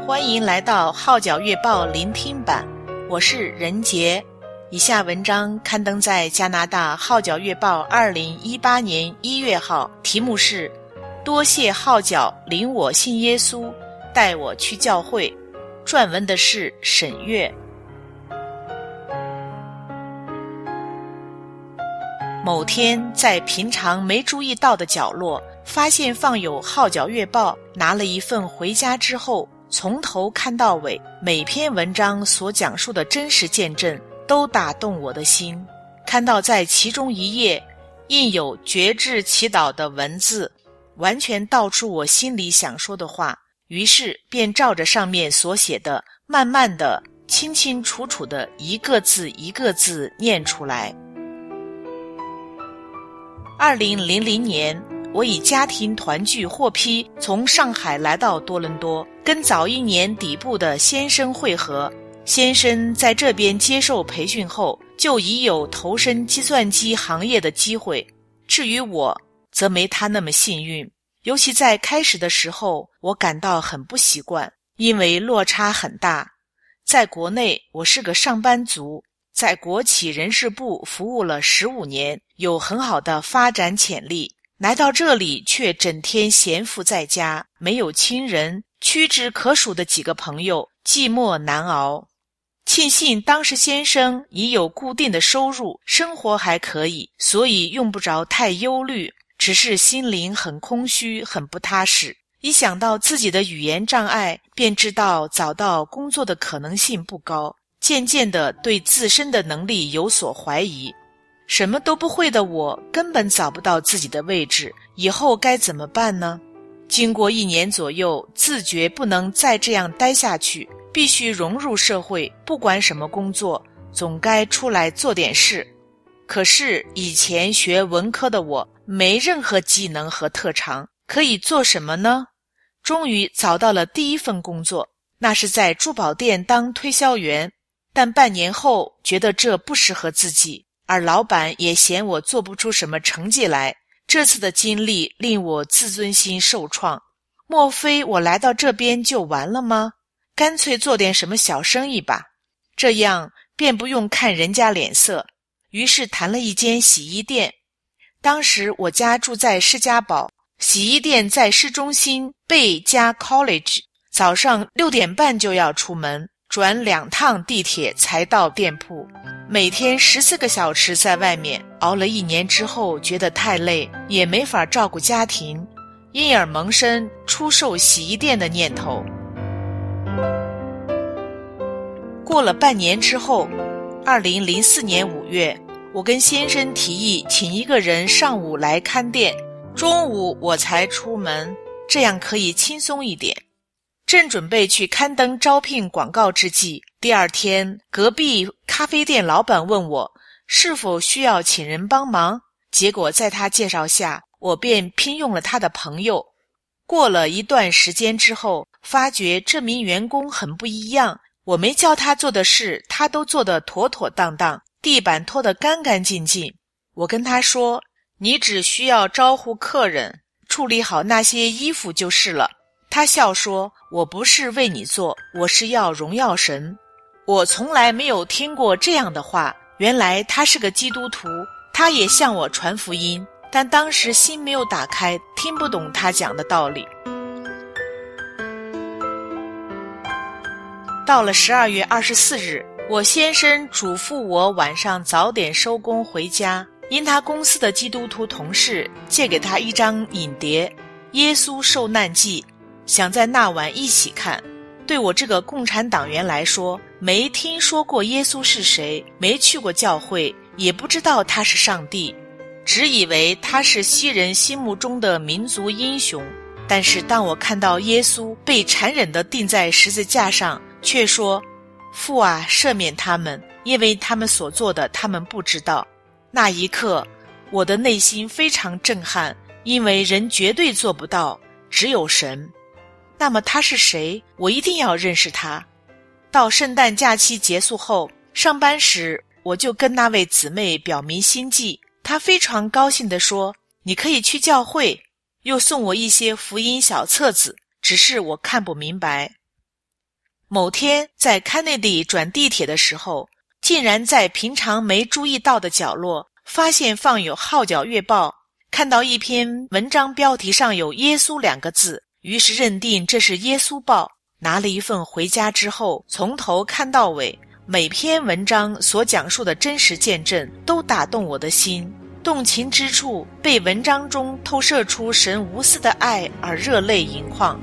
欢迎来到号角月报聆听版，我是任杰。以下文章刊登在加拿大号角月报2018年1月号，题目是多谢号角领我信耶稣，带我去教会。撰文的是沈月。某天在平常没注意到的角落，发现放有号角月报，拿了一份回家之后，从头看到尾，每篇文章所讲述的真实见证都打动我的心。看到在其中一页印有觉志祈祷的文字，完全道出我心里想说的话，于是便照着上面所写的，慢慢的清清楚楚的一个字一个字念出来。2000年，我以家庭团聚获批从上海来到多伦多，跟早一年底部的先生会合。先生在这边接受培训后，就已有投身计算机行业的机会。至于我，则没他那么幸运。尤其在开始的时候，我感到很不习惯，因为落差很大。在国内，我是个上班族，在国企人事部服务了15年，有很好的发展潜力。来到这里却整天闲赋在家，没有亲人，屈指可数的几个朋友，寂寞难熬。庆幸当时先生已有固定的收入，生活还可以，所以用不着太忧虑，只是心灵很空虚，很不踏实。一想到自己的语言障碍，便知道找到工作的可能性不高，渐渐地对自身的能力有所怀疑。什么都不会的我，根本找不到自己的位置，以后该怎么办呢？经过1年左右，自觉不能再这样待下去，必须融入社会，不管什么工作，总该出来做点事。可是以前学文科的我，没任何技能和特长，可以做什么呢？终于找到了第一份工作，那是在珠宝店当推销员，但半年后觉得这不适合自己，而老板也嫌我做不出什么成绩来。这次的经历令我自尊心受创，莫非我来到这边就完了吗？干脆做点什么小生意吧，这样便不用看人家脸色。于是谈了一间洗衣店。当时我家住在士嘉堡，洗衣店在市中心贝加 College， 早上6点半就要出门，转2趟地铁才到店铺，每天14个小时在外面，熬了1年之后觉得太累，也没法照顾家庭，因而萌生出售洗衣店的念头。过了半年之后，2004年5月，我跟先生提议请一个人上午来看店，中午我才出门，这样可以轻松一点。正准备去刊登招聘广告之际，第二天隔壁咖啡店老板问我是否需要请人帮忙，结果在他介绍下，我便聘用了他的朋友。过了一段时间之后，发觉这名员工很不一样，我没叫他做的事，他都做得妥妥当当，地板拖得干干净净。我跟他说，你只需要招呼客人，处理好那些衣服就是了。他笑说，我不是为你做，我是要荣耀神。我从来没有听过这样的话，原来他是个基督徒，他也向我传福音，但当时心没有打开，听不懂他讲的道理。到了12月24日，我先生嘱咐我晚上早点收工回家，因他公司的基督徒同事借给他一张影碟《耶稣受难记》，想在那晚一起看。对我这个共产党员来说，没听说过耶稣是谁，没去过教会，也不知道他是上帝，只以为他是西人心目中的民族英雄。但是当我看到耶稣被残忍地钉在十字架上，却说，父啊，赦免他们，因为他们所做的他们不知道。那一刻，我的内心非常震撼，因为人绝对做不到，只有神。那么他是谁？我一定要认识他。到圣诞假期结束后，上班时我就跟那位姊妹表明心迹，她非常高兴地说，你可以去教会，又送我一些福音小册子，只是我看不明白。 某天在康内迪转地铁的时候，竟然在平常没注意到的角落发现放有号角月报，看到一篇文章标题上有耶稣2个字，于是认定这是耶稣报，拿了一份回家之后，从头看到尾，每篇文章所讲述的真实见证都打动我的心，动情之处被文章中透射出神无私的爱而热泪盈眶。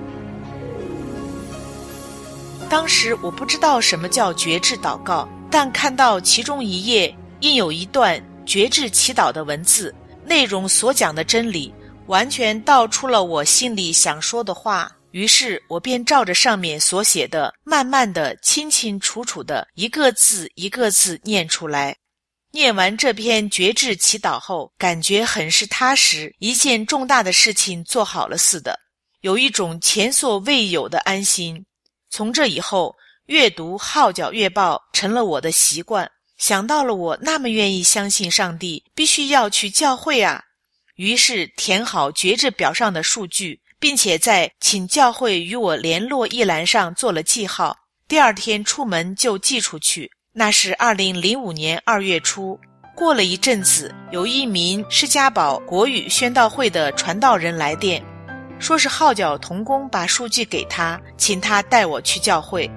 当时我不知道什么叫觉志祷告，但看到其中一页印有一段觉志祈祷的文字，内容所讲的真理完全道出了我心里想说的话，于是我便照着上面所写的，慢慢的清清楚楚的一个字一个字念出来。念完这篇觉志祈祷后，感觉很是踏实，一件重大的事情做好了似的，有一种前所未有的安心。从这以后，阅读号角月报成了我的习惯，想到了我那么愿意相信上帝，必须要去教会啊。于是填好觉志表上的数据，并且在请教会与我联络一栏上做了记号，第二天出门就寄出去。那是2005年2月初。过了一阵子，有一名施家堡国语宣道会的传道人来电，说是号角同工把数据给他，请他带我去教会。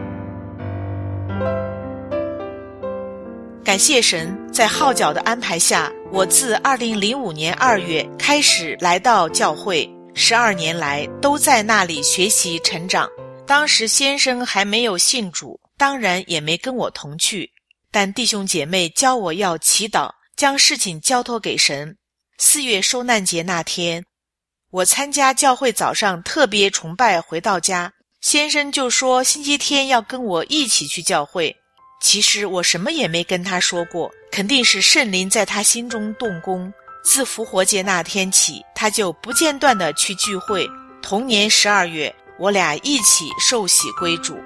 感谢神，在号角的安排下，我自2005年2月开始来到教会，12年来都在那里学习成长。当时先生还没有信主，当然也没跟我同去，但弟兄姐妹教我要祈祷，将事情交托给神。4月受难节那天，我参加教会早上特别崇拜，回到家，先生就说星期天要跟我一起去教会。其实我什么也没跟他说过，肯定是圣灵在他心中动工。自复活节那天起，他就不间断地去聚会。同年12月，我俩一起受洗归主。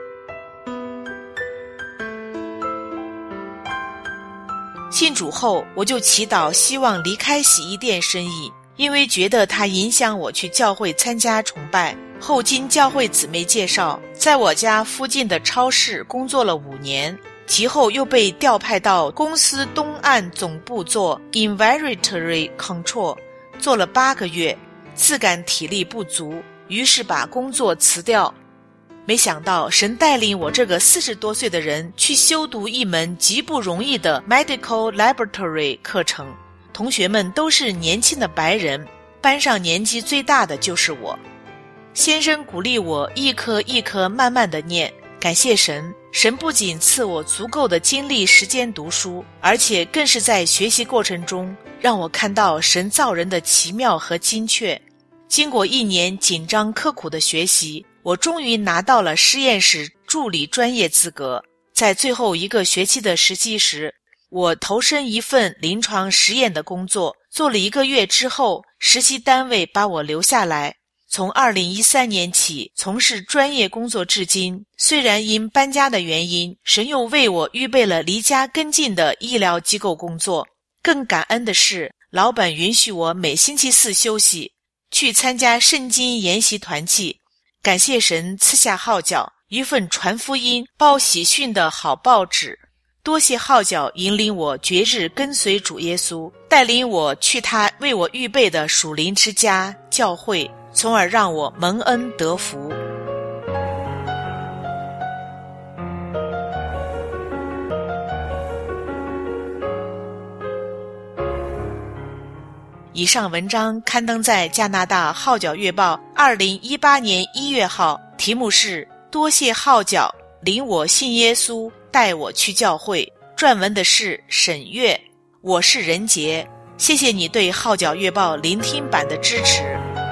信主后，我就祈祷希望离开洗衣店生意，因为觉得它影响我去教会参加崇拜。后经教会姊妹介绍，在我家附近的超市工作了5年，其后又被调派到公司东岸总部做 Inventory Control， 做了8个月，自感体力不足，于是把工作辞掉。没想到神带领我这个40多岁的人去修读一门极不容易的 Medical Laboratory 课程，同学们都是年轻的白人，班上年纪最大的就是我。先生鼓励我一颗一颗慢慢地念，感谢神，神不仅赐我足够的精力时间读书，而且更是在学习过程中让我看到神造人的奇妙和精确。经过1年紧张刻苦的学习，我终于拿到了实验室助理专业资格。在最后1个学期的实习时，我投身一份临床实验的工作，做了1个月之后，实习单位把我留下来。从2013年起从事专业工作至今，虽然因搬家的原因，神又为我预备了离家更近的医疗机构工作。更感恩的是，老板允许我每星期4休息，去参加圣经研习团契。感谢神赐下号角，一份传福音、报喜讯的好报纸。多谢号角引领我决志跟随主耶稣，带领我去他为我预备的属灵之家教会，从而让我蒙恩得福。以上文章刊登在加拿大号角月报2018年1月号，题目是多谢号角领我信耶稣，带我去教会。撰文的是沈月，我是任杰。谢谢你对号角月报聆听版的支持。